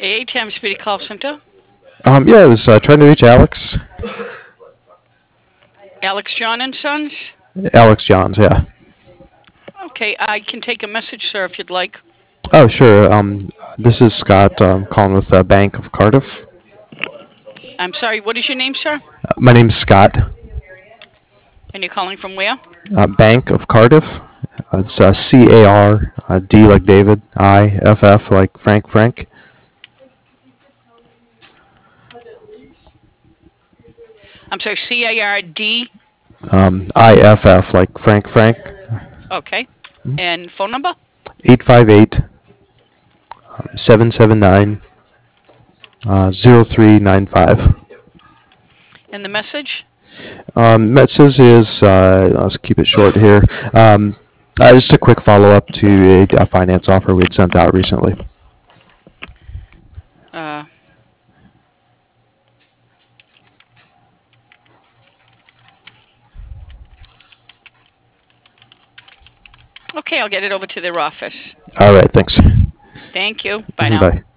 ATM Speedy Call Center. Yeah, I was trying to reach Alex. Alex John and Sons. Alex Johns, yeah. Okay, I can take a message, sir, if you'd like. Oh, sure. This is Scott calling with the Bank of Cardiff. I'm sorry, what is your name, sir? My name's Scott. And you're calling from where? Bank of Cardiff. It's CAR, D like David, IFF like Frank. I'm sorry, CARD. IFF like Frank. Okay. And phone number? 858 779 0395. And the message? Message is, let's keep it short here. Just a quick follow up to a finance offer we'd sent out recently. Uh, okay, I'll get it over to their office. All right, thanks. Thank you. Bye now. Bye.